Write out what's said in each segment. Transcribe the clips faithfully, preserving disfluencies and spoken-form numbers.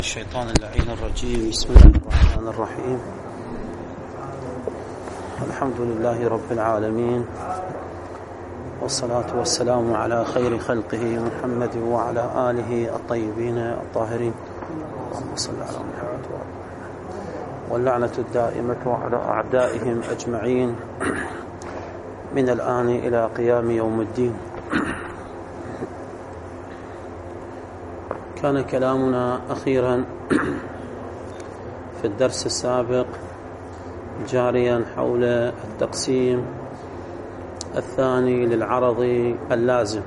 الشيطان اللعين الرجيم. بسم الله الرحمن الرحيم. الحمد لله رب العالمين، والصلاة والسلام على خير خلقه محمد وعلى آله الطيبين الطاهرين. اللهم صل على محمد وعلى واللعنة الدائمة على أعدائهم أجمعين من الآن إلى قيام يوم الدين. كان كلامنا أخيرا في الدرس السابق جاريا حول التقسيم الثاني للعرض اللازم،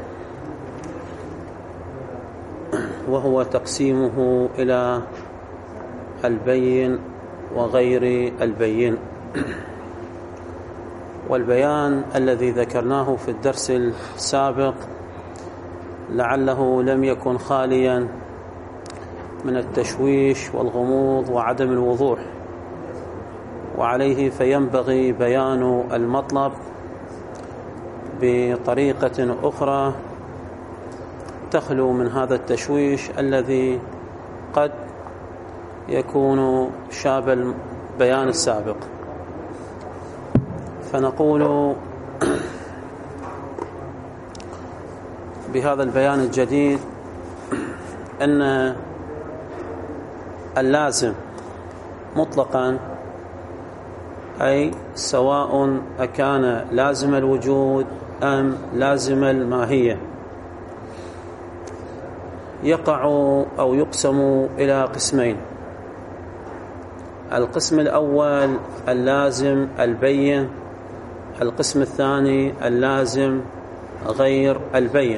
وهو تقسيمه إلى البين وغير البين. والبيان الذي ذكرناه في الدرس السابق لعله لم يكن خاليا من التشويش والغموض وعدم الوضوح، وعليه فينبغي بيان المطلب بطريقة أخرى تخلو من هذا التشويش الذي قد يكون شابه البيان السابق. فنقول بهذا البيان الجديد أن اللازم مطلقا، أي سواء أكان لازم الوجود أم لازم الماهية، يقع أو يقسم إلى قسمين. القسم الأول اللازم البين، القسم الثاني اللازم غير البين.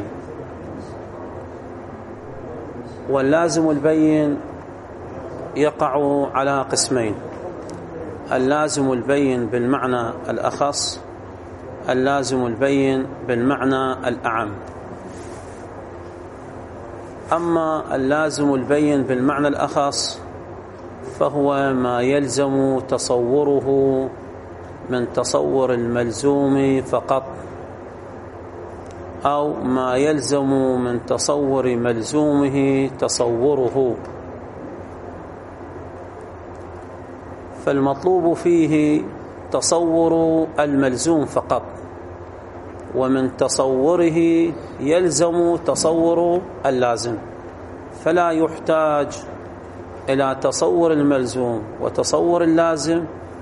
واللازم البين يقع على قسمين: اللازم البين بالمعنى الأخص، اللازم البين بالمعنى الأعم. أما اللازم البين بالمعنى الأخص فهو ما يلزم تصوره من تصور الملزوم فقط، أو ما يلزم من تصور ملزومه تصوره. فالمطلوب فيه تصور الملزوم فقط، ومن تصوره يلزم تصور اللازم، فلا يحتاج إلى تصور الملزوم وتصور اللازم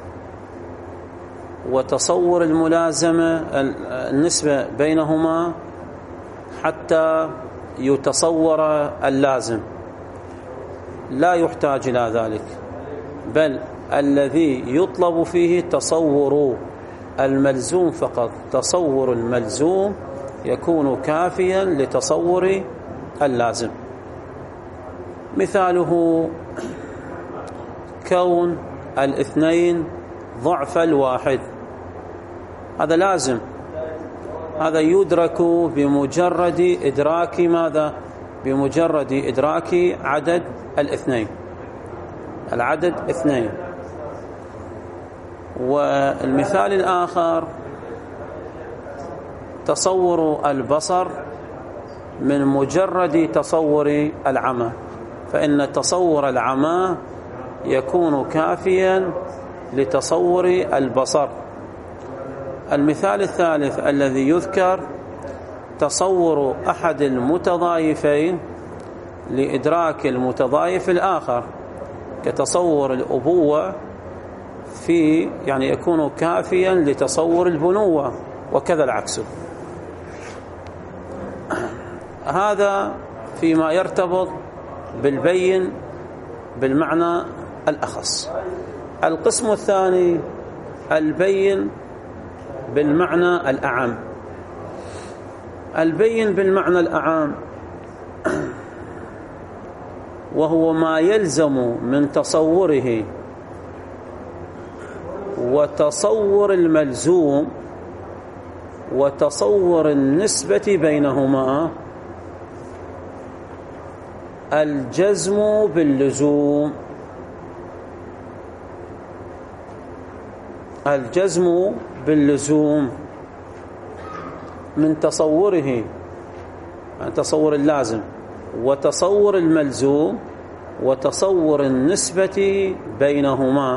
وتصور الملازمة النسبة بينهما حتى يتصور اللازم، لا يحتاج إلى ذلك، بل الذي يطلب فيه تصور الملزوم فقط. تصور الملزوم يكون كافيا لتصور اللازم. مثاله كون الاثنين ضعف الواحد، هذا لازم، هذا يدرك بمجرد إدراك ماذا؟ بمجرد إدراك عدد الاثنين، العدد اثنين. والمثال الآخر تصور البصر من مجرد تصور العمى، فإن تصور العمى يكون كافيا لتصور البصر. المثال الثالث الذي يذكر تصور أحد المتضايفين لإدراك المتضايف الآخر، كتصور الأبوة في يعني يكون كافيا لتصور البنوة، وكذا العكس. هذا فيما يرتبط بالبين بالمعنى الأخص. القسم الثاني البين بالمعنى الأعم. البين بالمعنى الأعم وهو ما يلزم من تصوره وتصور الملزوم وتصور النسبة بينهما الجزم باللزوم. الجزم باللزوم من تصوره، عن تصور اللازم وتصور الملزوم وتصور النسبة بينهما،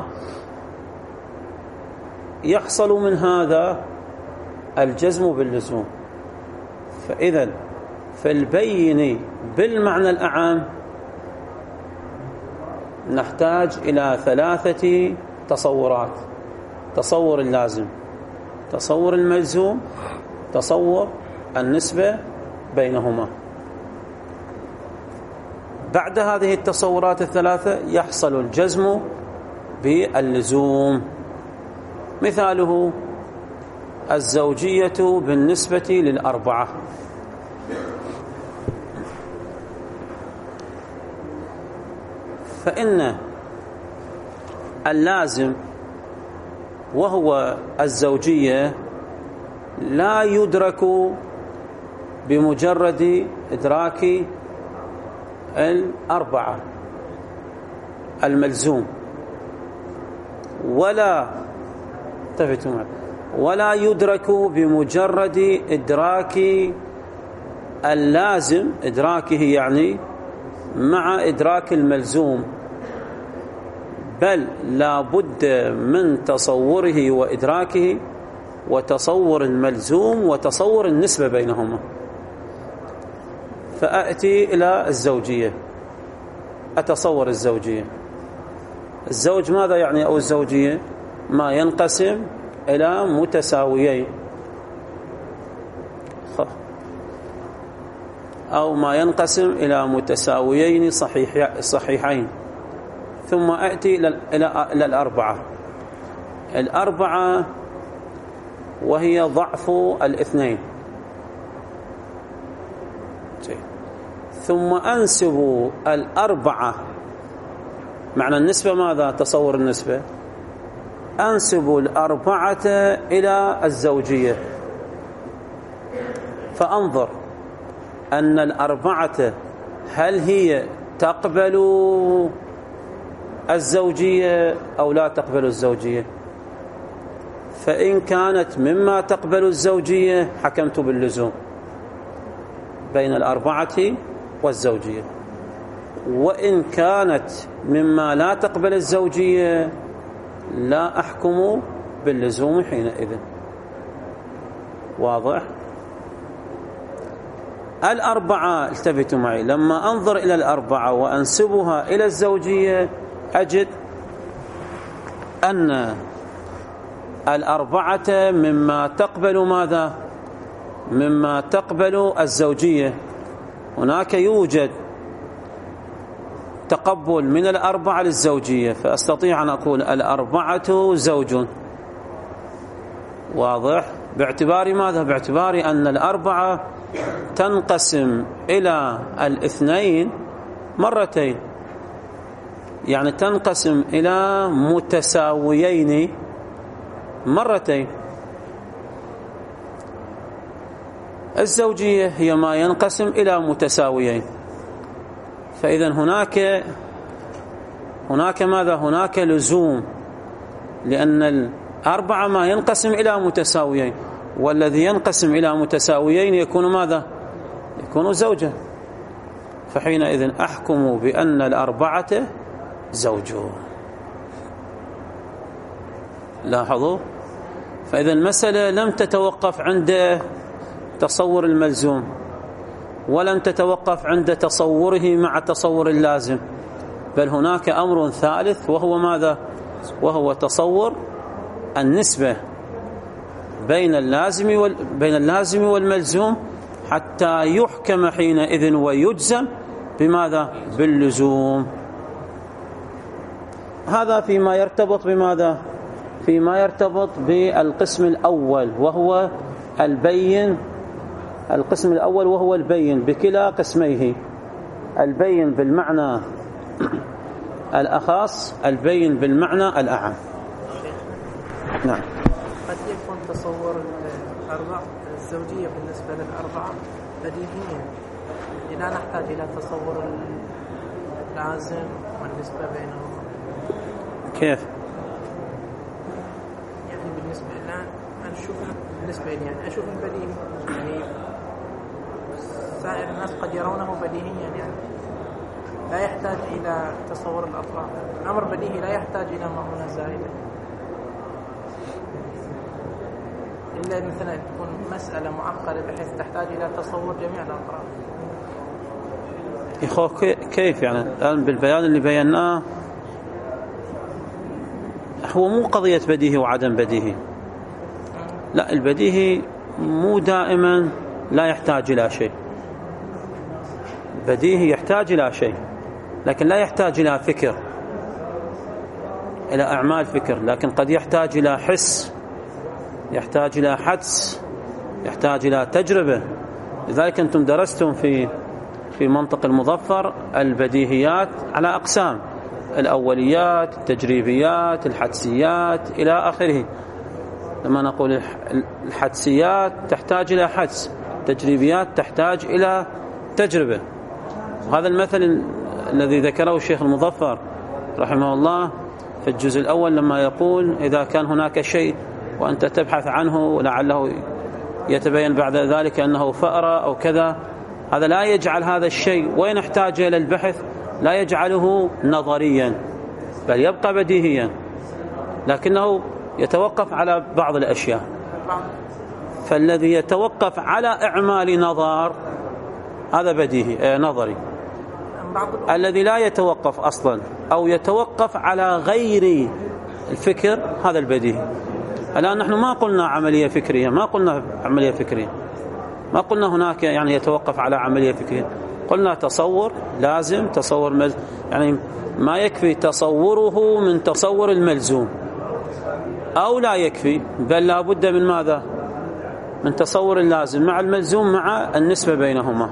يحصل من هذا الجزم باللزوم. فإذا فالبين بالمعنى الأعم نحتاج إلى ثلاثة تصورات: تصور اللازم، تصور الملزوم، تصور النسبة بينهما. بعد هذه التصورات الثلاثة يحصل الجزم باللزوم. مثاله الزوجية بالنسبة للأربعة. فإن اللازم وهو الزوجية لا يدرك بمجرد إدراك الأربعة الملزوم، ولا ولا يدرك بمجرد إدراك اللازم، إدراكه يعني مع إدراك الملزوم، بل لا بد من تصوره وإدراكه وتصور الملزوم وتصور النسبة بينهما. فأتي إلى الزوجية، أتصور الزوجية. الزوج ماذا يعني؟ أو الزوجية ما ينقسم إلى متساويين، أو ما ينقسم إلى متساويين صحيح صحيحين. ثم أتي إلى الأربعة. الأربعة وهي ضعف الاثنين. ثم أنسب الأربعة، معنى النسبة ماذا؟ تصور النسبة. أنسب الأربعة إلى الزوجية، فأنظر أن الأربعة هل هي تقبل الزوجية أو لا تقبل الزوجية. فإن كانت مما تقبل الزوجية حكمت باللزوم بين الأربعة والزوجية، وإن كانت مما لا تقبل الزوجية لا أحكم باللزوم حينئذ. واضح؟ الأربعة، التفتوا معي، لما أنظر إلى الأربعة وأنسبها إلى الزوجية أجد أن الأربعة مما تقبل ماذا؟ مما تقبل الزوجية. هناك يوجد تقبل من الأربعة للزوجية، فأستطيع أن أقول الأربعة زوج. واضح؟ باعتبار ماذا؟ باعتبار أن الأربعة تنقسم إلى الاثنين مرتين، يعني تنقسم إلى متساويين مرتين. الزوجية هي ما ينقسم إلى متساويين. فإذا هناك هناك ماذا؟ هناك لزوم، لأن الأربعة ما ينقسم إلى متساويين، والذي ينقسم إلى متساويين يكون ماذا؟ يكون زوجة. فحينئذ أحكم بأن الأربعة زوج. لاحظوا؟ فإذا المسألة لم تتوقف عند تصور الملزوم، ولم تتوقف عند تصوره مع تصور اللازم، بل هناك أمر ثالث وهو ماذا؟ وهو تصور النسبة بين اللازم وال... بين اللازم والملزوم، حتى يحكم حينئذ ويجزم بماذا؟ باللزوم. هذا فيما يرتبط بماذا؟ فيما يرتبط بالقسم الأول وهو البين. القسم الأول وهو البين بكلا قسميه، البين بالمعنى الأخص، البين بالمعنى الأعم. نعم. قد يكون تصور الأربع الزوجية بالنسبة للأربعة بديهيا، لا نحتاج إلى تصور اللازم والنسبة بينهم. كيف؟ يعني بالنسبة لنا نشوف بالنسبة لي يعني أشوف البديهي، يعني سائر الناس قد يرونه بديهيا يعني. لا يحتاج إلى تصور الأطراف. الأمر بديهي لا يحتاج إلى مؤونة زائدة، إلا مثلا تكون مسألة معقدة بحيث تحتاج إلى تصور جميع الأطراف. إخوة كيف يعني الآن بالبيان اللي بيناه هو مو قضية بديهي وعدم بديهي، لا، البديهي مو دائما لا يحتاج إلى شيء، بديهي يحتاج إلى شيء لكن لا يحتاج إلى فكر، إلى أعمال فكر، لكن قد يحتاج إلى حس، يحتاج إلى حدس، يحتاج إلى تجربة. لذلك أنتم درستم في في منطق المظفر البديهيات على أقسام: الأوليات، التجريبيات، الحدسيات إلى آخره. لما نقول الحدسيات تحتاج إلى حدس، التجريبيات تحتاج إلى تجربة. وهذا المثل الذي ذكره الشيخ المظفر رحمه الله في الجزء الأول لما يقول إذا كان هناك شيء وأنت تبحث عنه لعله يتبين بعد ذلك أنه فأرة أو كذا، هذا لا يجعل هذا الشيء وين يحتاج إلى البحث، لا يجعله نظريا بل يبقى بديهيا، لكنه يتوقف على بعض الأشياء. فالذي يتوقف على إعمال نظر هذا بديهي نظري، الذي لا يتوقف أصلا أو يتوقف على غير الفكر هذا البديهي. الآن نحن ما قلنا عملية فكرية، ما قلنا عملية فكرية، ما قلنا هناك يعني يتوقف على عملية فكرية، قلنا تصور لازم، تصور مل... يعني ما يكفي تصوره من تصور الملزوم، أو لا يكفي بل لا بد من ماذا؟ من تصور اللازم مع الملزوم مع النسبة بينهما،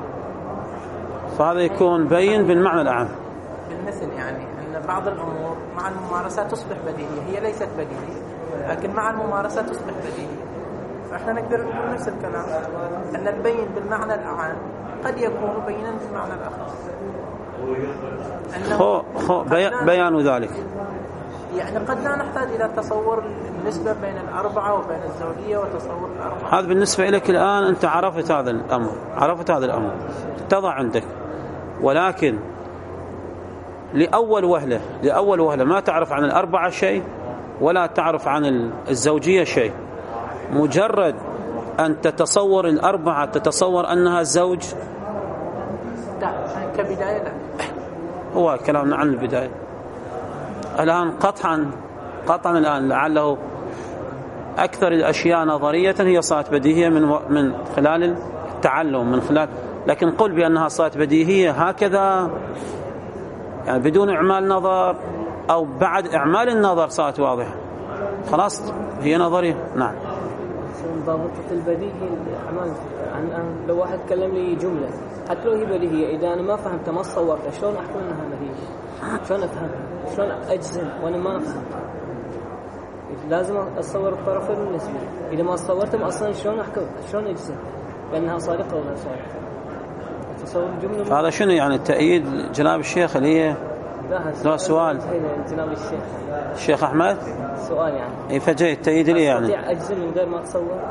فهذا يكون بين بالمعنى الأعم. بالمثل يعني أن بعض الأمور مع الممارسة تصبح بديهية، هي ليست بديهية لكن مع الممارسة تصبح بديهية. فإحنا نقدر نقول نفس الكلام أن البين بالمعنى الأعم قد يكون بينا بالمعنى الأخص. خو خو بيان ذلك يعني قد لا نحتاج إلى تصور النسبة بين الأربعة وبين الزوجية وتصور الأربعة. هذا بالنسبة لك الآن أنت عرفت هذا الأمر، عرفت هذا الأمر تضع عندك، ولكن لأول وهلة لأول وهلة ما تعرف عن الأربعة شيء ولا تعرف عن الزوجية شيء. مجرد أن تتصور الأربعة تتصور أنها زوج؟ لا، كبداية لا. هو كلامنا عن البداية. الآن قطعا قطعا الآن لعله أكثر الأشياء نظرية هي صارت بديهية من من خلال التعلم، من خلال، لكن قل بأنها صارت بديهية هكذا يعني بدون إعمال نظر أو بعد إعمال النظر صارت واضحة، خلاص هي نظرية. نعم. ضابطة البديهي الأعمال، عن لو واحد كلم لي جملة حتى لو هي بديهية، إذا أنا ما فهمتها ما صورتها شلون أحكم أنها بديهية؟ شلون أفهمها؟ شلون أجزم وأنا ما فهمتها؟ لازم أصور الطرفين النسبي، إذا ما صورتهم أصلا شلون أحكم؟ شلون أجزم بأنها صادقة ولا صادقة؟ تصور الجملة. هذا شنو يعني تأييد جناب الشيخ اللي هي؟ لا سؤال جناب الشيخ الشيخ أحمد سؤال يعني إيه فجأة تأييد لي يعني أستطيع أجزم من غير ما تصور؟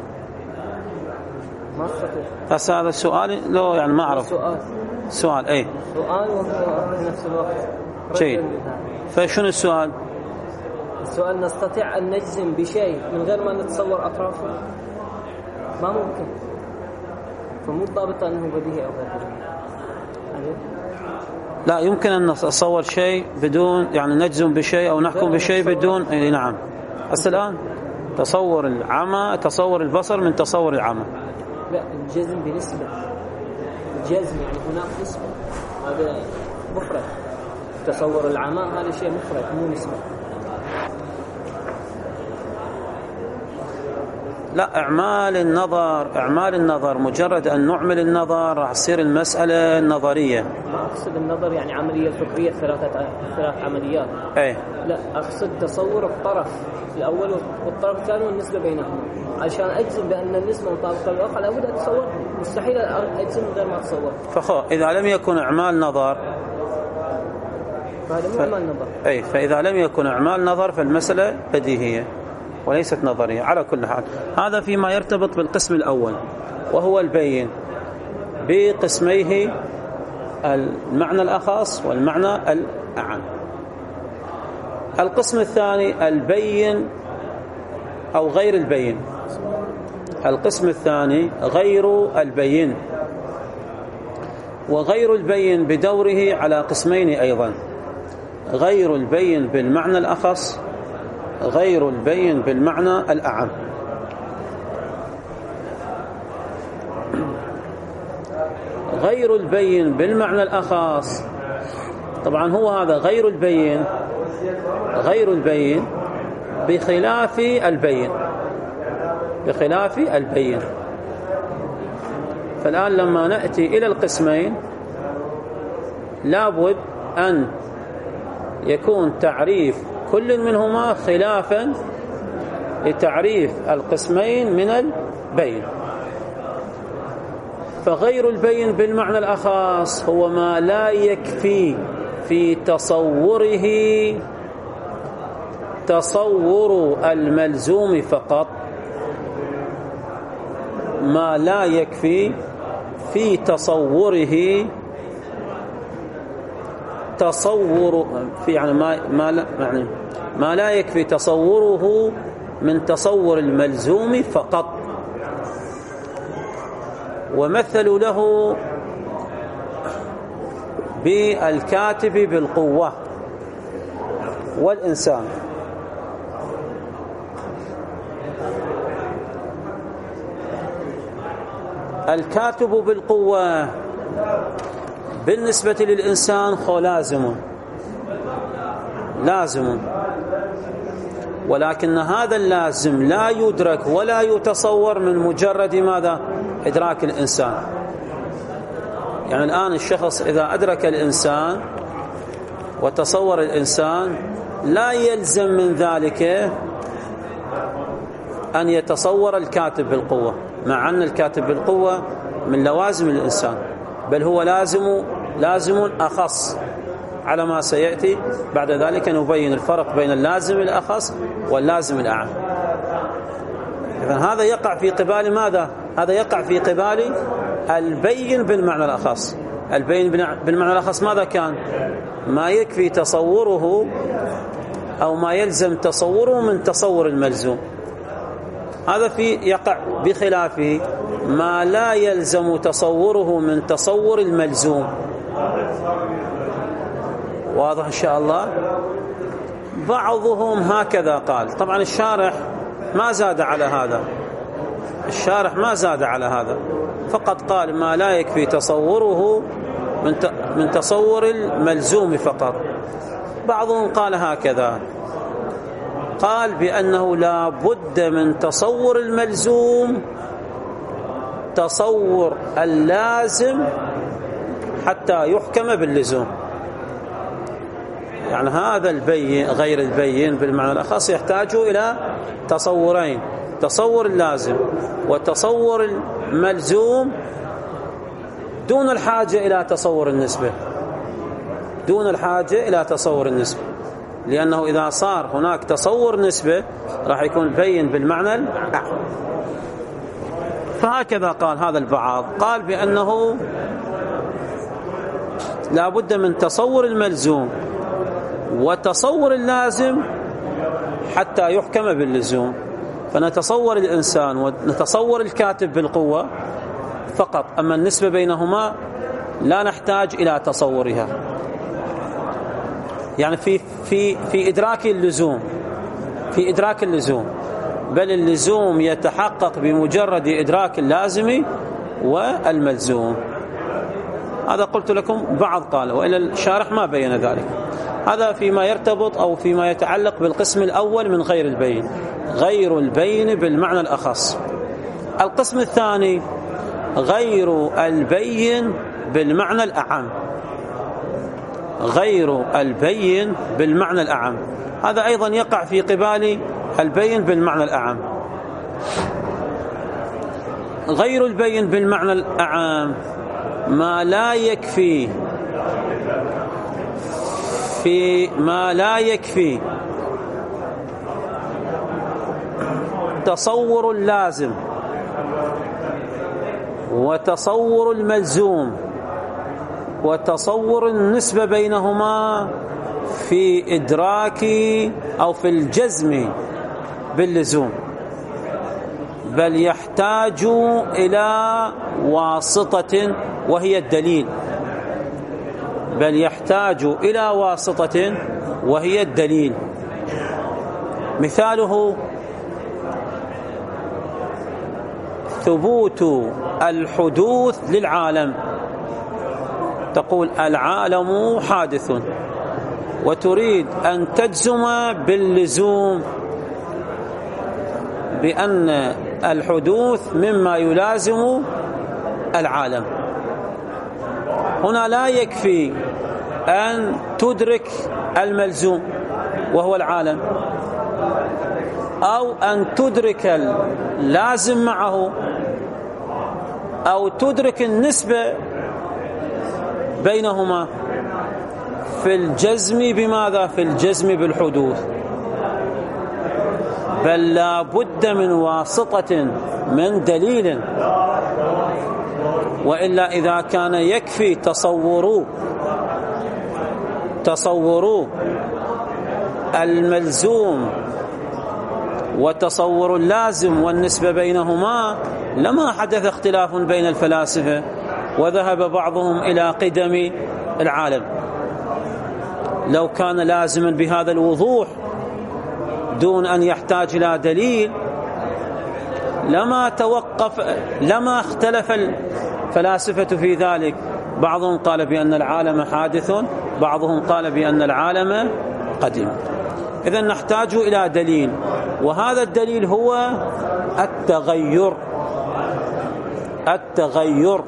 ما أستطيع. بس هذا السؤال لو يعني ما أعرف سؤال سؤال أي سؤال وهو في نفس الوقت شيء. فشنو السؤال؟ السؤال نستطيع أن نجزم بشيء من غير ما نتصور أطرافه؟ ما ممكن، فمو ضابط أنه بديهي أو غير بديهي. لا يمكن أن نتصور شيء بدون يعني نجزم بشيء أو نحكم بشيء بدون أي. نعم. بس الآن تصور العمى، تصور البصر من تصور العمى. لا، الجزم بنسبة، الجزم يعني هناك نسبة، هذا مفرد. تصور العمى هذا شيء مفرد مو نسبة. لا، إعمال النظر إعمال النظر مجرد أن نعمل النظر راح تصير المسألة نظرية. ما أقصد النظر يعني عملية فكرية ثلاثة ثلاث عمليات. أي. لا، أقصد تصور الطرف الأول والطرف الثاني والنسبة بينهم، عشان أجزم بأن النسبة مطابقة للواقع لابد أن أتصور، مستحيل أجزم من غير ما أتصور. فخو إذا لم يكن إعمال نظر فهذا مو ف... إعمال نظر. أي، فإذا لم يكن إعمال نظر فالمسألة بديهية وليست نظرية. على كل حال هذا فيما يرتبط بالقسم الأول وهو البين بقسميه المعنى الأخص والمعنى الأعم. القسم الثاني البين أو غير البين. القسم الثاني غير البين، وغير البين بدوره على قسمين أيضا: غير البين بالمعنى الأخص، غير البين بالمعنى الأعم. غير البين بالمعنى الأخص، طبعا هو هذا غير البين، غير البين بخلاف البين، بخلاف البين. فالآن لما نأتي إلى القسمين لابد أن يكون تعريف كل منهما خلافا لتعريف القسمين من البين. فغير البين بالمعنى الأخص هو ما لا يكفي في تصوره تصور الملزوم فقط، ما لا يكفي في تصوره تصور في يعني ما ما لا يعني ما لا يكفي تصوره من تصور الملزوم فقط. ومثلوا له بالكاتب بالقوة والإنسان. الكاتب بالقوة بالنسبة للإنسان هو لازم لازم ولكن هذا اللازم لا يدرك ولا يتصور من مجرد ماذا؟ إدراك الإنسان. يعني الآن الشخص إذا أدرك الإنسان وتصور الإنسان لا يلزم من ذلك أن يتصور الكاتب بالقوة، مع أن الكاتب بالقوة من لوازم الإنسان، بل هو لازم لازم أخص على ما سيأتي بعد ذلك نبين الفرق بين اللازم الأخص واللازم الأعم. إذن هذا يقع في قبال ماذا؟ هذا يقع في قبال البين بالمعنى الأخص. البين بالمعنى الأخص ماذا كان؟ ما يكفي تصوره أو ما يلزم تصوره من تصور الملزوم. هذا في يقع بخلافه ما لا يلزم تصوره من تصور الملزوم. واضح إن شاء الله؟ بعضهم هكذا قال. طبعا الشارح ما زاد على هذا، الشارح ما زاد على هذا، فقط قال ما لا يكفي تصوره من من تصور الملزوم فقط. بعضهم قال هكذا، قال بأنه لا بد من تصور الملزوم تصور اللازم حتى يحكم باللزوم. يعني هذا البين غير البين بالمعنى الأخص يحتاج إلى تصورين: تصور اللازم وتصور الملزوم، دون الحاجة إلى تصور النسبة، دون الحاجة إلى تصور النسبة، لأنه إذا صار هناك تصور نسبة راح يكون بين بالمعنى الأعم. فهكذا قال هذا البعض، قال بأنه لا بد من تصور الملزوم وتصور اللازم حتى يحكم باللزوم. فنتصور الإنسان ونتصور الكاتب بالقوة فقط، أما النسبة بينهما لا نحتاج إلى تصورها. يعني في في في إدراك اللزوم، في إدراك اللزوم، بل اللزوم يتحقق بمجرد إدراك اللازم والملزوم. هذا قلت لكم بعض قال، وإلا الشارح ما بين ذلك. هذا فيما يرتبط أو فيما يتعلق بالقسم الأول من غير البين، غير البين بالمعنى الأخص. القسم الثاني غير البين بالمعنى الأعم، غير البين بالمعنى الأعم، هذا أيضا يقع في قبال البين بالمعنى الأعم. غير البين بالمعنى الأعم ما لا يكفي في ما لا يكفي تصور اللازم وتصور الملزوم وتصور النسبة بينهما في إدراك أو في الجزم باللزوم، بل يحتاج إلى واسطة وهي الدليل بل يحتاج إلى واسطة وهي الدليل. مثاله ثبوت الحدوث للعالم، تقول العالم حادث وتريد أن تجزم باللزوم بأن الحدوث مما يلازم العالم. هنا لا يكفي أن تدرك الملزوم وهو العالم، أو أن تدرك اللازم معه، أو تدرك النسبة بينهما في الجزم بماذا؟ في الجزم بالحدوث، بل لا بد من واسطة من دليل، وإلا إذا كان يكفي تصوروا تصوروا الملزوم وتصور اللازم والنسبة بينهما لما حدث اختلاف بين الفلاسفة وذهب بعضهم إلى قدم العالم. لو كان لازما بهذا الوضوح دون أن يحتاج إلى دليل لما توقف لما اختلف الفلاسفة في ذلك. بعضهم قال بأن العالم حادث، بعضهم قال بأن العالم قديم. إذن نحتاج إلى دليل، وهذا الدليل هو التغير التغير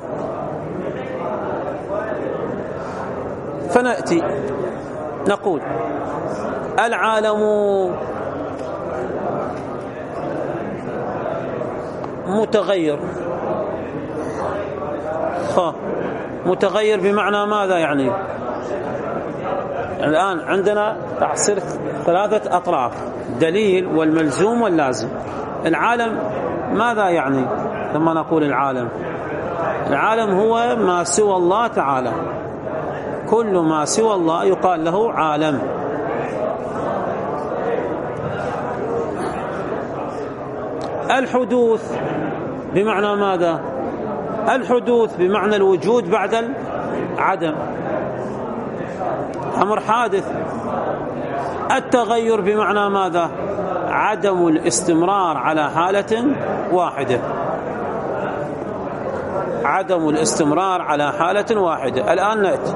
فنأتي نقول العالم متغير. خا متغير بمعنى ماذا يعني؟ الآن عندنا تعصير ثلاثة أطراف، دليل والملزوم واللازم. العالم ماذا يعني لما نقول العالم؟ العالم هو ما سوى الله تعالى، كل ما سوى الله يقال له عالم. الحدوث بمعنى ماذا؟ الحدوث بمعنى الوجود بعد العدم، أمر حادث. التغير بمعنى ماذا؟ عدم الاستمرار على حالة واحدة، عدم الاستمرار على حالة واحدة. الآن نأتي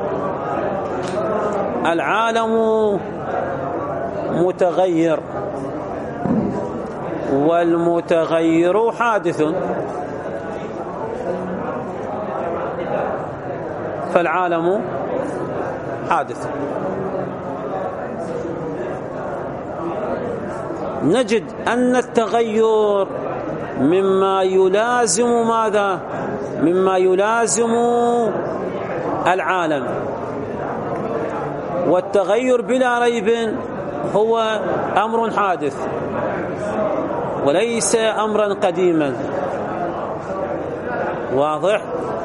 العالم متغير، والمتغير حادث، فالعالم حادث. نجد أن التغير مما يلازم ماذا؟ مما يلازم العالم، والتغير بلا ريب هو أمر حادث وليس أمرا قديما. واضح؟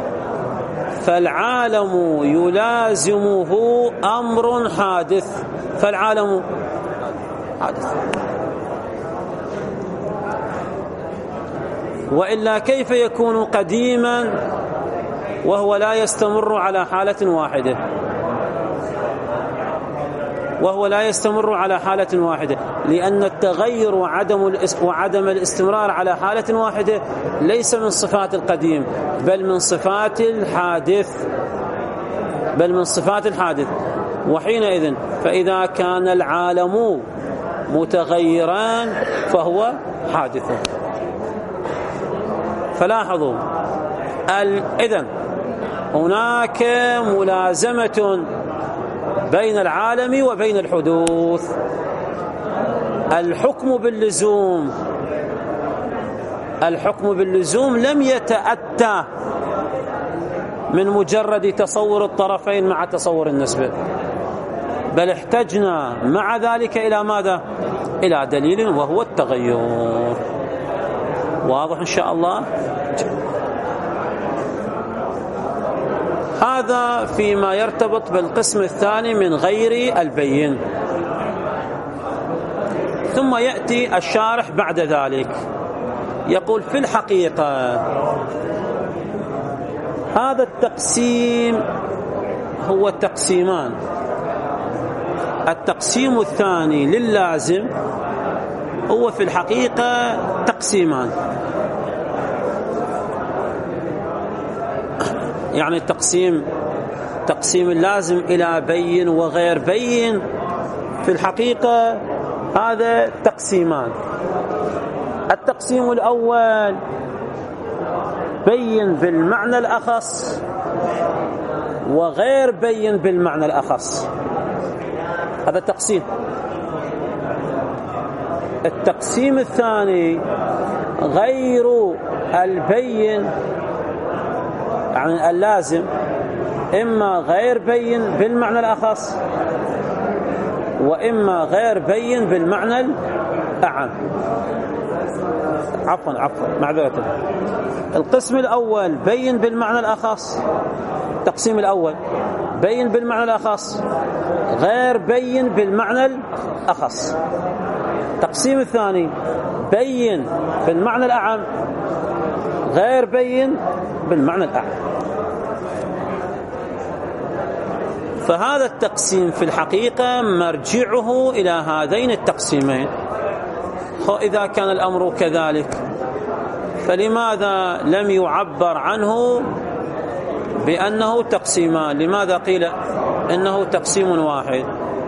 فالعالم يلازمه أمر حادث، فالعالم حادث. وإلا كيف يكون قديما وهو لا يستمر على حالة واحدة؟ وهو لا يستمر على حالة واحدة لأن التغير وعدم وعدم الاستمرار على حالة واحدة ليس من صفات القديم، بل من صفات الحادث بل من صفات الحادث. وحينئذ فإذا كان العالم متغيران فهو حادث. فلاحظوا إذن هناك ملازمة بين العالم وبين الحدوث. الحكم باللزوم الحكم باللزوم لم يتأتى من مجرد تصور الطرفين مع تصور النسبة، بل احتجنا مع ذلك إلى ماذا؟ إلى دليل وهو التغير. واضح إن شاء الله؟ هذا فيما يرتبط بالقسم الثاني من غير البين. ثم يأتي الشارح بعد ذلك يقول في الحقيقة هذا التقسيم هو تقسيمان. التقسيم الثاني لللازم هو في الحقيقة تقسيمان، يعني التقسيم تقسيم اللازم إلى بين وغير بين في الحقيقة هذا تقسيمان. التقسيم الأول بين بالمعنى الأخص وغير بين بالمعنى الأخص، هذا تقسيم. التقسيم الثاني غير البين يعني اللازم، إما غير بين بالمعنى الأخص وإما غير بين بالمعنى الأعم. عفوا عفوا معذرة. القسم الأول بين بالمعنى الأخص، التقسيم الأول بين بالمعنى الأخص غير بين بالمعنى الأخص. التقسيم الثاني بين بالمعنى الأعم غير بين بالمعنى الأعم. فهذا التقسيم في الحقيقة مرجعه إلى هذين التقسيمين. إذا كان الأمر كذلك فلماذا لم يعبر عنه بأنه تقسيمان؟ لماذا قيل إنه تقسيم واحد؟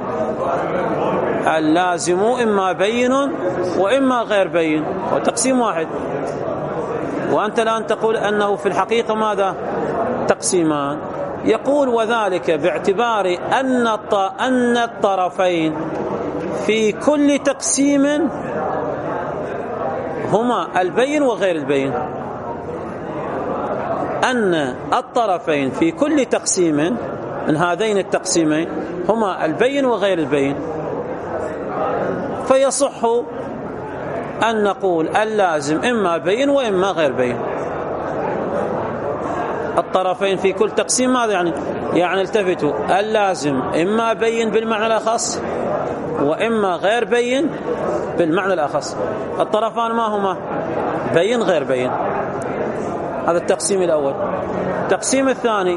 اللازم إما بين وإما غير بين، وتقسيم واحد. وأنت الآن تقول أنه في الحقيقة ماذا؟ تقسيمان. يقول وذلك باعتبار أن أن الطرفين في كل تقسيم هما البين وغير البين. أن الطرفين في كل تقسيم من هذين التقسيمين هما البين وغير البين، فيصح أن نقول اللازم إما بين وإما غير بين. الطرفين في كل تقسيم ماذا يعني؟ يعني التفتوا، اللازم إما بين بالمعنى الأخص وإما غير بين بالمعنى الأخص. الطرفان ما هما؟ بين غير بين. هذا التقسيم الأول. التقسيم الثاني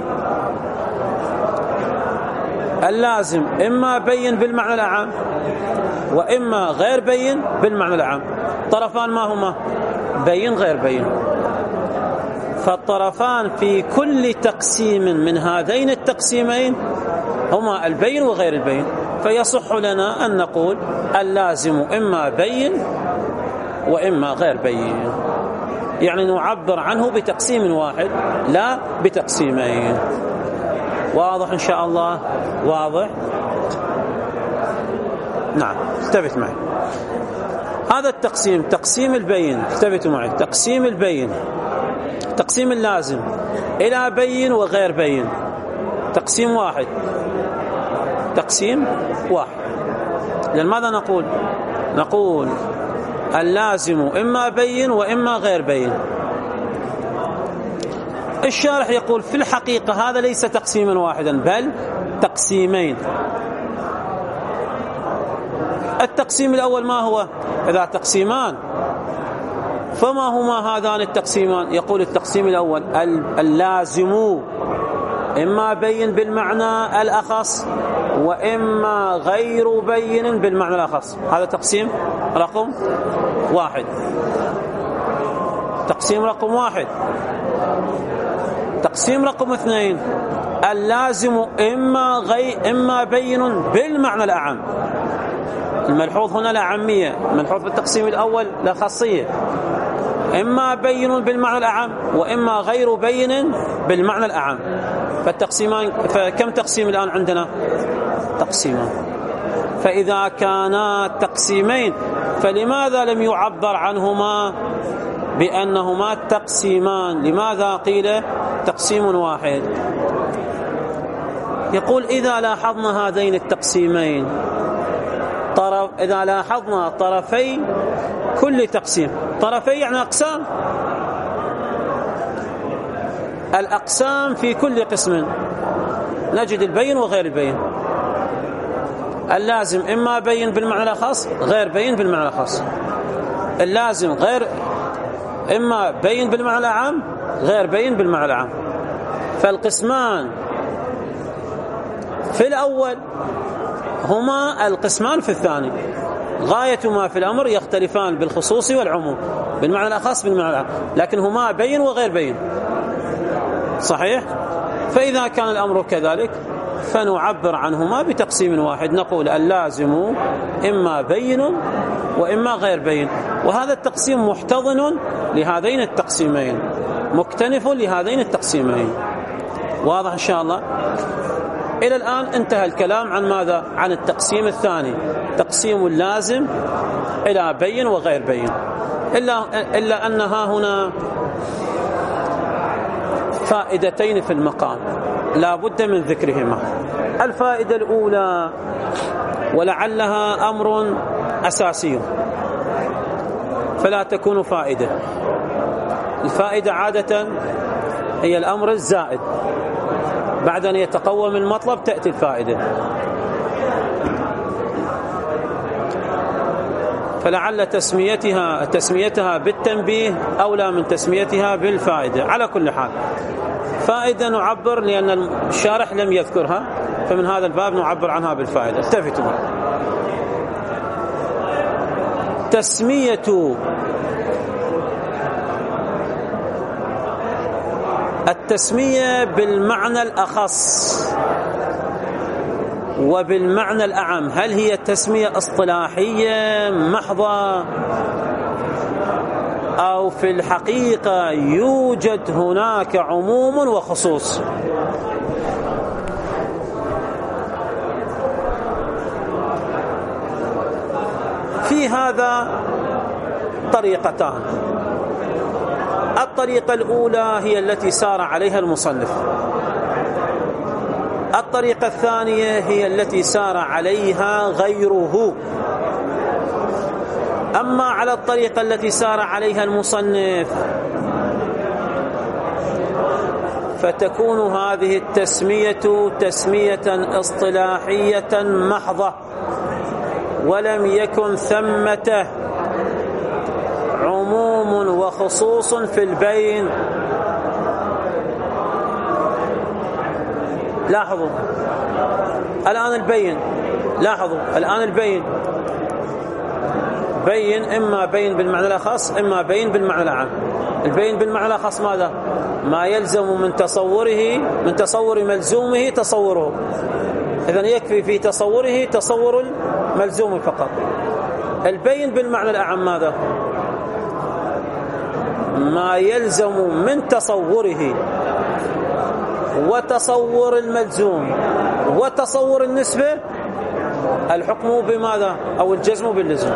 اللازم إما بين بالمعنى الأعم وإما غير بين بالمعنى الأعم. الطرفان ما هما؟ بين غير بين. فالطرفان في كل تقسيم من هذين التقسيمين هما البين وغير البين، فيصح لنا أن نقول اللازم إما بين وإما غير بين، يعني نعبر عنه بتقسيم واحد لا بتقسيمين. واضح إن شاء الله؟ واضح؟ نعم. التفت معي. هذا التقسيم تقسيم البين، التفتوا معي، تقسيم البين تقسيم اللازم إلى بين وغير بين، تقسيم واحد، تقسيم واحد. لماذا نقول نقول اللازم إما بين وإما غير بين؟ الشارح يقول في الحقيقة هذا ليس تقسيما واحدا بل تقسيمين. التقسيم الأول ما هو؟ إذا تقسيمان فما هما هذان التقسيمان؟ يقول التقسيم الأول اللازم إما بين بالمعنى الأخص وإما غير بين بالمعنى الأخص. هذا تقسيم رقم واحد. تقسيم رقم واحد. تقسيم رقم اثنين اللازم إما غير إما بين بالمعنى الأعم. الملحوظ هنا الأعمية، ملحوظ في التقسيم الأول لا خاصية. إما بين بالمعنى الأعم وإما غير بين بالمعنى الأعم. فالتقسيمان فكم تقسيم الآن عندنا؟ تقسيمان. فإذا كانا تقسيمين فلماذا لم يعبر عنهما بأنهما تقسيمان؟ لماذا قيل تقسيم واحد؟ يقول إذا لاحظنا هذين التقسيمين طرف إذا لاحظنا طرفي كل تقسيم، طرفي يعني أقسام، الأقسام في كل قسم نجد البين وغير البين. اللازم إما بين بالمعنى الأخص غير بين بالمعنى الأخص، اللازم غير إما بين بالمعنى العام غير بين بالمعنى العام. فالقسمان في الأول هما القسمان في الثاني، غاية ما في الأمر يختلفان بالخصوص والعموم، بالمعنى الأخص بالمعنى العام، لكن هما بين وغير بين. صحيح؟ فإذا كان الأمر كذلك فنعبر عنهما بتقسيم واحد، نقول اللازم إما بين وإما غير بين، وهذا التقسيم محتضن لهذين التقسيمين، مكتنف لهذين التقسيمين. واضح إن شاء الله؟ إلى الآن انتهى الكلام عن ماذا؟ عن التقسيم الثاني، تقسيم اللازم إلى بين وغير بين، إلا, إلا أنها هنا فائدتين في المقام لا بد من ذكرهما. الفائدة الأولى ولعلها أمر أساسي فلا تكون فائدة، الفائدة عادة هي الأمر الزائد، بعد أن يتقوم المطلب تأتي الفائدة، فلعل تسميتها تسميتها بالتنبيه أولى من تسميتها بالفائدة. على كل حال فائدة نعبر لأن الشارح لم يذكرها، فمن هذا الباب نعبر عنها بالفائدة. التفتوا، تسمية التسمية بالمعنى الأخص وبالمعنى الأعم، هل هي تسمية اصطلاحية محضة أو في الحقيقة يوجد هناك عموم وخصوص؟ في هذا طريقتان. الطريقة الأولى هي التي سار عليها المصنف، الطريقة الثانية هي التي سار عليها غيره. أما على الطريقة التي سار عليها المصنف فتكون هذه التسمية تسمية اصطلاحية محضة، ولم يكن ثمة عموم وخصوص في البين. لاحظوا الآن البين، لاحظوا الآن البين بين إما بين بالمعنى الأخص إما بين بالمعنى العام. البين بالمعنى الأخص ماذا؟ ما يلزم من تصوره من تصور ملزومه تصوره، إذن يكفي في تصوره تصور الملزوم فقط. البين بالمعنى الأعم ماذا؟ ما يلزم من تصوره وتصور الملزوم وتصور النسبة الحكم بماذا؟ أو الجزم باللزم.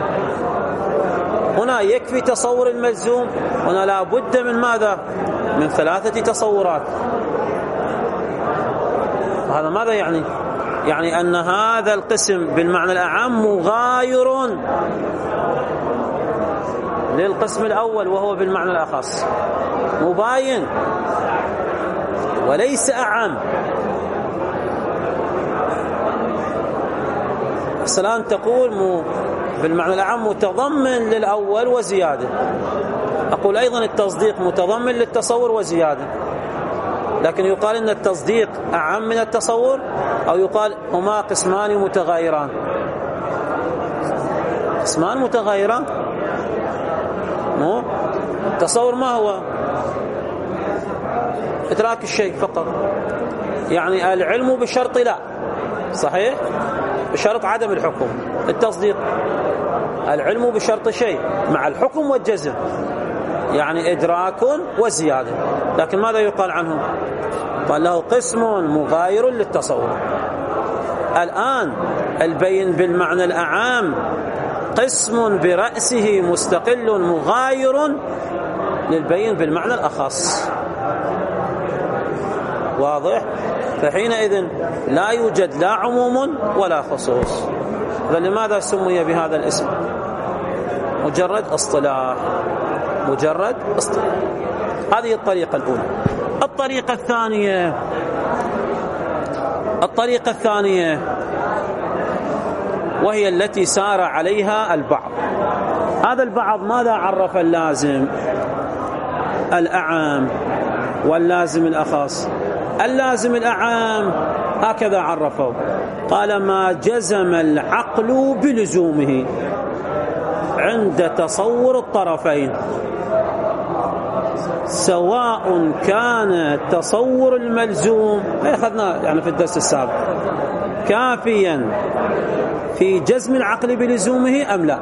هنا يكفي تصور الملزوم، هنا لا بد من ماذا؟ من ثلاثة تصورات. هذا ماذا يعني؟ يعني أن هذا القسم بالمعنى الأعم مغاير للقسم الأول وهو بالمعنى الأخص، مباين وليس أعم. الآن تقول بالمعنى الأعم متضمن للأول وزيادة، أقول أيضا التصديق متضمن للتصور وزيادة، لكن يقال إن التصديق أعم من التصور، أو يقال هما قسمان متغايران. قسمان متغايران، مو التصور ما هو؟ إدراك الشيء فقط، يعني العلم بشرط لا، صحيح، بشرط عدم الحكم. التصديق العلم بشرط شيء مع الحكم والجزم، يعني إدراك وزيادة، لكن ماذا يقال عنه؟ قال له قسم مغاير للتصور. الآن البين بالمعنى الأعام قسم برأسه مستقل مغاير للبين بالمعنى الأخص. واضح؟ فحينئذ لا يوجد لا عموم ولا خصوص. فلماذا سمي بهذا الاسم؟ مجرد اصطلاح، مجرد اصطلاح. هذه الطريقة الأولى. الطريقة الثانية الطريقة الثانية وهي التي سار عليها البعض. هذا البعض ماذا عرف اللازم الأعم واللازم الأخص؟ اللازم الأعم هكذا عرفه، قال: ما جزم العقل بلزومه عند تصور الطرفين، سواء كان تصور الملزوم، أخذنا يعني في الدرس السابق، كافيا في جزم العقل بلزومه أم لا.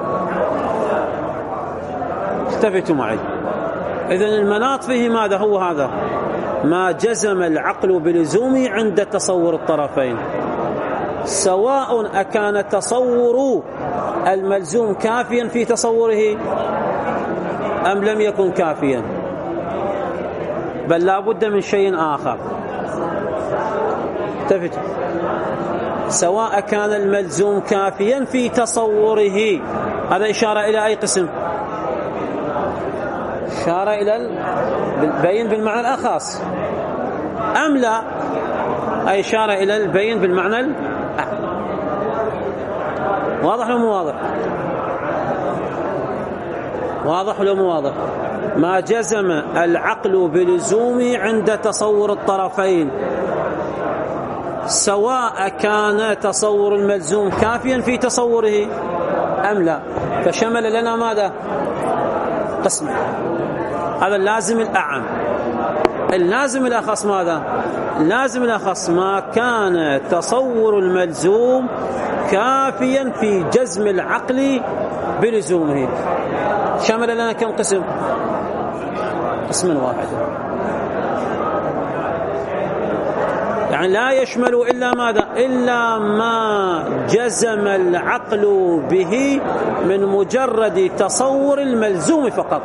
اختفتوا معي. إذن المناط فيه ماذا هو هذا؟ ما جزم العقل بلزومه عند تصور الطرفين، سواء أكان تصور الملزوم كافيا في تصوره أم لم يكن كافيا، بل لا بد من شيء آخر. اختفتوا. سواء كان الملزوم كافيا في تصوره، هذا إشارة إلى أي قسم؟ إشارة إلى البين بالمعنى الأخص أم لا؟ أي إشارة إلى البين بالمعنى الأعم. واضح ولا مو واضح؟ واضح ولا مو واضح؟ ما جزم العقل بلزومه عند تصور الطرفين، سواء كان تصور الملزوم كافيا في تصوره أم لا. فشمل لنا ماذا؟ قسم. هذا اللازم الأعم. اللازم الأخص ماذا؟ اللازم الأخص ما كان تصور الملزوم كافيا في جزم العقل بلزومه. شمل لنا كم قسم؟ قسم واحد، يعني لا يشمل إلا ماذا؟ إلا ما جزم العقل به من مجرد تصور الملزوم فقط.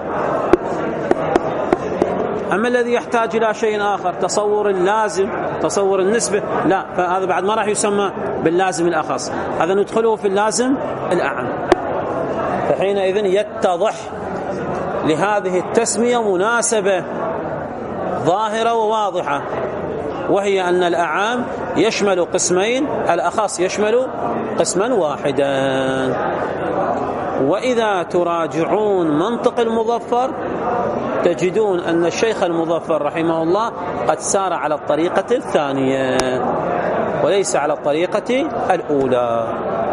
أما الذي يحتاج إلى شيء آخر، تصور اللازم، تصور النسبة، لا، فهذا بعد ما راح يسمى باللازم الأخص، هذا ندخله في اللازم الأعم. فحينئذ يتضح لهذه التسمية مناسبة ظاهرة وواضحة، وهي أن الأعام يشمل قسمين، الأخص يشمل قسما واحدا. وإذا تراجعون منطق المظفر تجدون أن الشيخ المظفر رحمه الله قد سار على الطريقة الثانية وليس على الطريقة الأولى.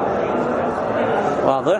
واضح؟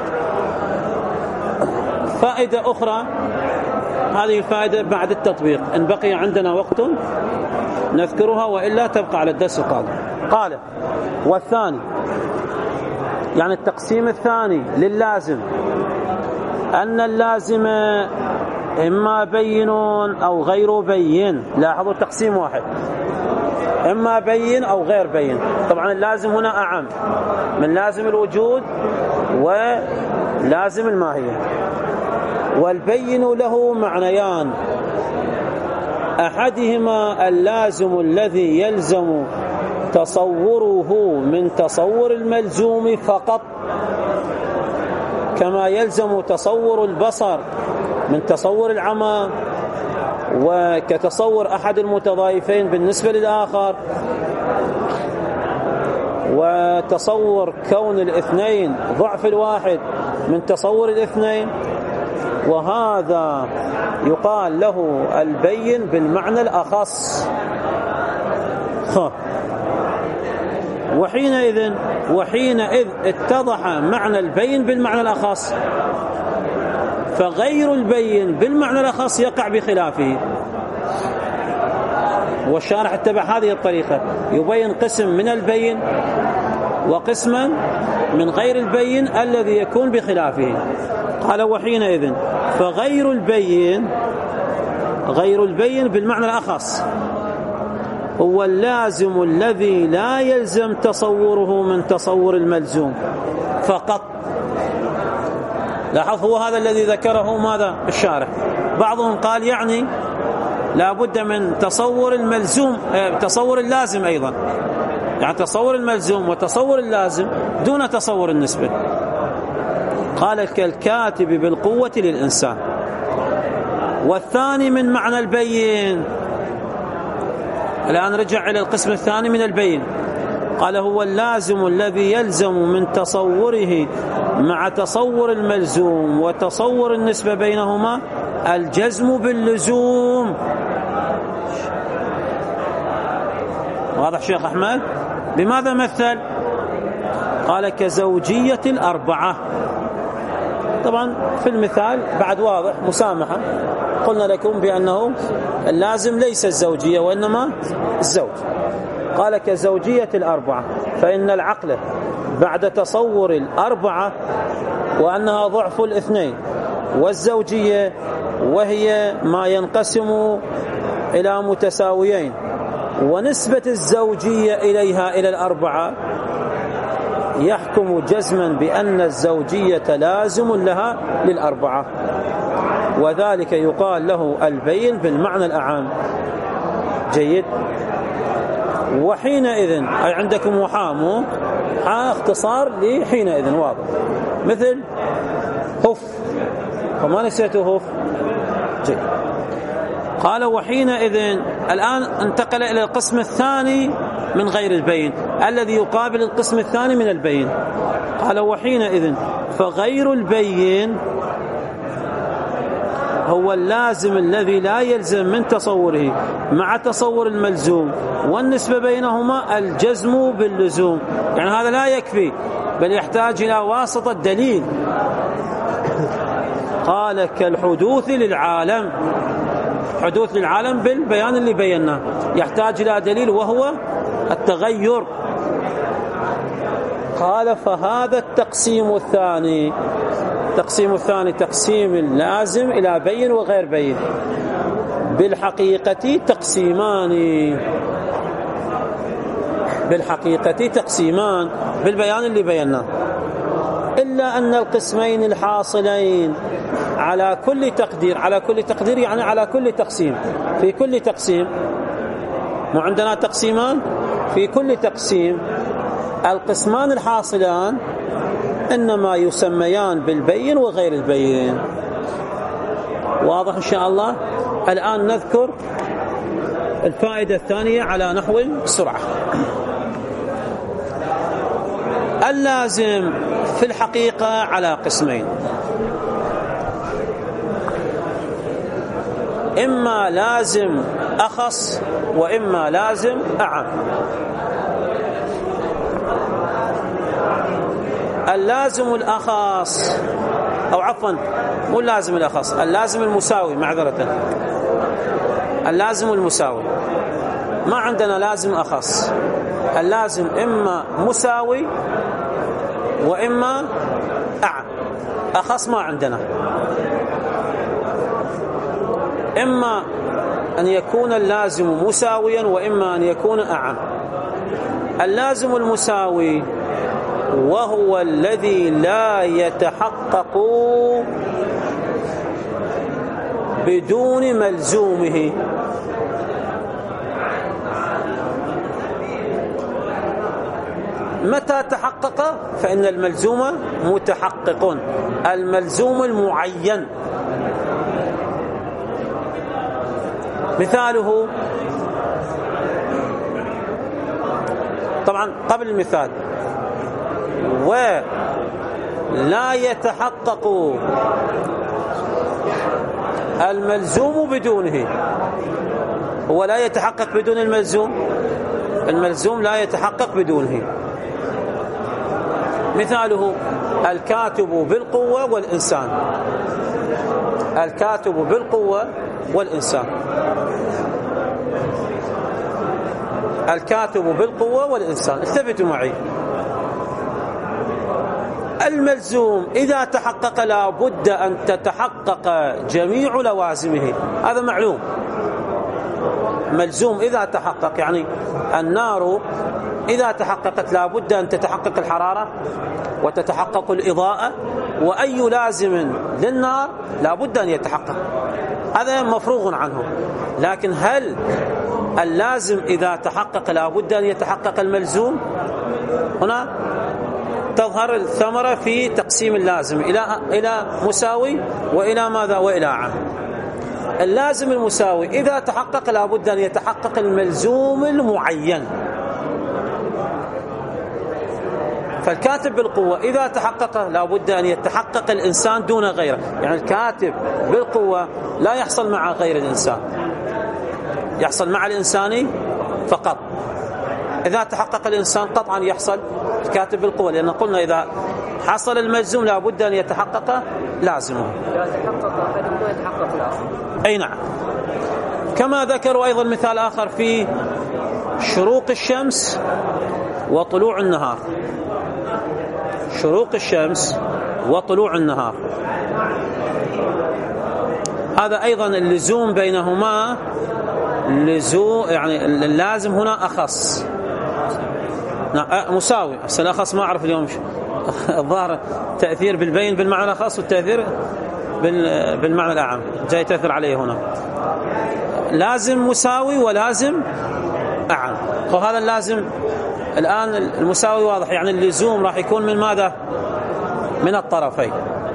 فائدة أخرى، هذه الفائدة بعد التطبيق، إن بقي عندنا وقت نذكرها وإلا تبقى على الدرس القادم. قال: والثاني، يعني التقسيم الثاني لللازم، أن اللازم إما بين أو غير بين. لاحظوا تقسيم واحد، إما بين أو غير بين. طبعا اللازم هنا أعم من لازم الوجود ولازم الماهية. والبين له معنيان، أحدهما اللازم الذي يلزم تصوره من تصور الملزوم فقط، كما يلزم تصور البصر من تصور العمى، وكتصور أحد المتضايفين بالنسبة للآخر، وتصور كون الاثنين ضعف الواحد من تصور الاثنين، وهذا يقال له البين بالمعنى الأخص. وحينئذ وحينئذ اتضح معنى البين بالمعنى الأخص، فغير البين بالمعنى الأخص يقع بخلافه. والشارح اتبع هذه الطريقة، يبين قسم من البين وقسما من غير البين الذي يكون بخلافه. قال: وحينئذ فغير البين، غير البين بالمعنى الأخص هو اللازم الذي لا يلزم تصوره من تصور الملزوم فقط. لاحظ، هو هذا الذي ذكره ماذا الشارح. بعضهم قال يعني لا بد من تصور الملزوم، تصور اللازم أيضا، يعني تصور الملزوم وتصور اللازم دون تصور النسبة. قال: كالكاتب بالقوة للإنسان. والثاني من معنى البين الآن رجع إلى القسم الثاني من البين. قال هو اللازم الذي يلزم من تصوره مع تصور الملزوم وتصور النسبة بينهما الجزم باللزوم. واضح شيخ أحمد؟ بماذا مثل؟ قال كزوجية الأربعة. طبعا في المثال بعد واضح مسامحة، قلنا لكم بأنه اللازم ليس الزوجية وإنما الزوج. قال كزوجية الأربعة، فإن العقل بعد تصور الأربعة وأنها ضعف الاثنين، والزوجية وهي ما ينقسم إلى متساويين، ونسبة الزوجية إليها إلى الأربعة يحكم جزما بأن الزوجية لازم لها للأربعة، وذلك يقال له البين بالمعنى الأعام. جيد. وحينئذ أي عندكم وحامو حا اختصار لحينئذ واضح، مثل هف، وما نسيته هف. جيد. قال وحينئذ الآن انتقل إلى القسم الثاني من غير البين الذي يقابل القسم الثاني من البين. قال وحينئذ فغير البين هو اللازم الذي لا يلزم من تصوره مع تصور الملزوم والنسبة بينهما الجزم باللزوم. يعني هذا لا يكفي بل يحتاج إلى واسطة دليل. قال كالحدوث للعالم، حدوث للعالم بالبيان اللي بيناه يحتاج إلى دليل وهو التغير. قال فهذا التقسيم الثاني، التقسيم الثاني تقسيم اللازم إلى بين وغير بين، بالحقيقة تقسيمان، بالحقيقة تقسيمان بالبيان اللي بيناه، إلا أن القسمين الحاصلين على كل تقدير، على كل تقدير يعني على كل تقسيم، في كل تقسيم، مو عندنا تقسيمان، في كل تقسيم القسمان الحاصلان إنما يسميان بالبين وغير البين. واضح إن شاء الله؟ الآن نذكر الفائدة الثانية على نحو السرعة. اللازم في الحقيقة على قسمين، إما لازم أخص وإما لازم أعم. اللازم الأخص أو عفوا مو اللازم الأخص، اللازم المساوي، معذرة، اللازم المساوي. ما عندنا لازم أخص، اللازم إما مساوي وإما أعم، أخص ما عندنا. إما أن يكون اللازم مساويا وإما أن يكون أعم. اللازم المساوي وهو الذي لا يتحقق بدون ملزومه. متى تحقق؟ فإن الملزوم متحقق، الملزوم المعين. مثاله طبعا قبل المثال، ولا يتحقق الملزوم بدونه، هو لا يتحقق بدون الملزوم، الملزوم لا يتحقق بدونه. مثاله الكاتب بالقوة والإنسان، الكاتب بالقوة والإنسان، الكاتب بالقوة والإنسان. اثبتوا معي، الملزوم إذا تحقق لا بد أن تتحقق جميع لوازمه، هذا معلوم. ملزوم إذا تحقق يعني النار إذا تحققت لا بد أن تتحقق الحرارة وتتحقق الإضاءة، وأي لازم للنار لا بد أن يتحقق، هذا مفروغ عنه. لكن هل اللازم إذا تحقق لا بد أن يتحقق الملزوم؟ هنا تظهر الثمرة في تقسيم اللازم إلى إلى مساوي وإلى ماذا؟ وإلى عام. اللازم المساوي إذا تحقق لابد أن يتحقق الملزوم المعين. فالكاتب بالقوة إذا تحقق لابد أن يتحقق الإنسان دون غيره، يعني الكاتب بالقوة لا يحصل مع غير الإنسان، يحصل مع الإنسان فقط. إذا تحقق الإنسان قطعا يحصل الكاتب بالقوة، لأن قلنا إذا حصل الملزوم لابد أن يتحقق لازمه. إذا تحقق أحدهما يتحقق الآخر. أي نعم. كما ذكروا أيضا مثال آخر في شروق الشمس وطلوع النهار. شروق الشمس وطلوع النهار هذا أيضا اللزوم بينهما لزوم، يعني اللازم هنا أخص مساوي. بس الأخص ما أعرف اليوم الظاهر تأثير بالبين بالمعنى الأخص والتأثير بالمعنى الأعم جاي تأثير عليه هنا. لازم مساوي ولازم أعم. وهذا اللازم الآن المساوي واضح، يعني اللزوم راح يكون من ماذا؟ من الطرفين.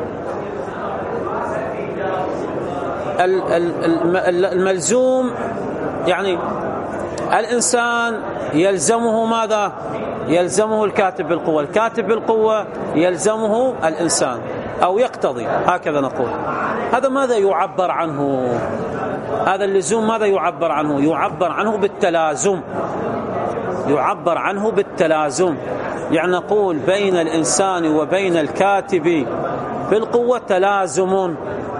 الملزوم يعني الإنسان يلزمه ماذا؟ يلزمه الكاتب بالقوة، الكاتب بالقوة يلزمه الإنسان أو يقتضي، هكذا نقول. هذا ماذا يعبر عنه؟ هذا اللزوم ماذا يعبر عنه؟ يعبر عنه بالتلازم، يعبر عنه بالتلازم. يعني نقول بين الإنسان وبين الكاتب بالقوة تلازم.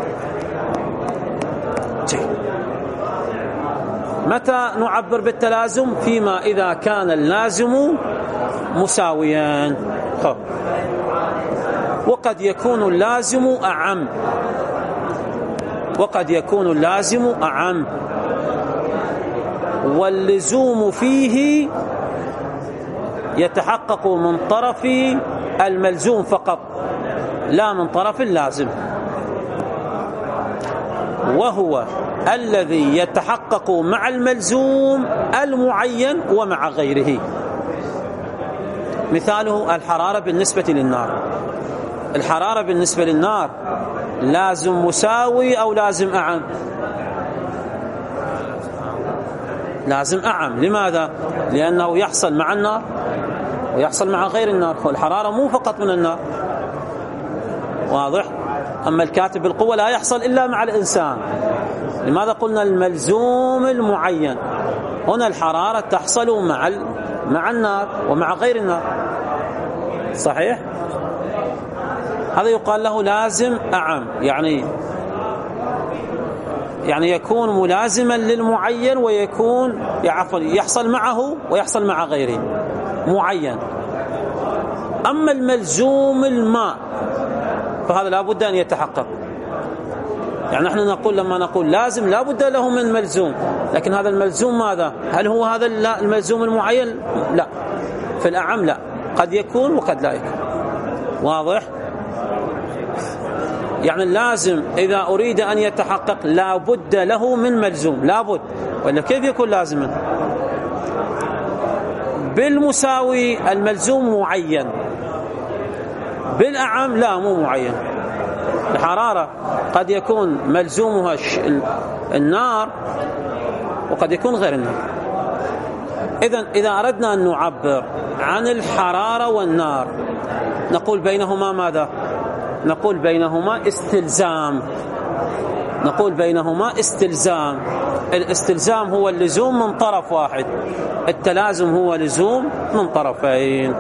متى نعبر بالتلازم؟ فيما إذا كان اللازم مساويا. وقد يكون اللازم أعم، وقد يكون اللازم أعم، واللزوم فيه يتحقق من طرف الملزوم فقط لا من طرف اللازم، وهو الذي يتحقق مع الملزوم المعين ومع غيره. مثاله الحرارة بالنسبة للنار. الحرارة بالنسبة للنار لازم مساوي أو لازم أعم؟ لازم أعم. لماذا؟ لأنه يحصل مع النار ويحصل مع غير النار، والحرارة مو فقط من النار، واضح؟ أما الكاتب بالقوة لا يحصل إلا مع الإنسان. لماذا قلنا الملزوم المعين؟ هنا الحرارة تحصل مع مع النار ومع غير النار، صحيح؟ هذا يقال له لازم أعم، يعني يعني يكون ملازما للمعين ويكون عفوا يحصل معه ويحصل مع غيره معين. أما الملزوم الماء فهذا لا بد أن يتحقق. يعني نحن نقول لما نقول لازم لا بد له من ملزوم، لكن هذا الملزوم ماذا؟ هل هو هذا الملزوم المعين؟ لا. في الأعم لا، قد يكون وقد لا يكون، واضح؟ يعني اللازم إذا أريد أن يتحقق لا بد له من ملزوم، لا بد، ولا كيف يكون لازما؟ بالمساوي الملزوم معين، بالأعم لا مو معين. الحرارة قد يكون ملزومها النار وقد يكون غير النار. إذن إذا أردنا أن نعبر عن الحرارة والنار نقول بينهما ماذا؟ نقول بينهما استلزام، نقول بينهما استلزام. الاستلزام هو اللزوم من طرف واحد، التلازم هو لزوم من طرفين.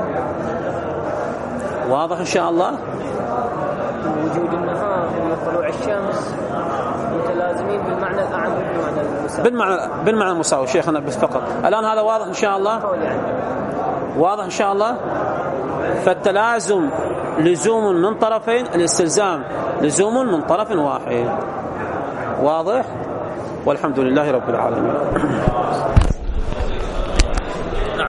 واضح إن شاء الله؟ وجود النهار وطلوع الشمس متلازمين بالمعنى الأعم بالمعنى المساوي. بالمعنى بالمعنى المساوي شيخنا بس فقط. الآن هذا واضح إن شاء الله؟ واضح إن شاء الله؟ فالتلازم لزوم من طرفين، الاستلزام لزوم من طرف واحد. واضح؟ والحمد لله رب العالمين.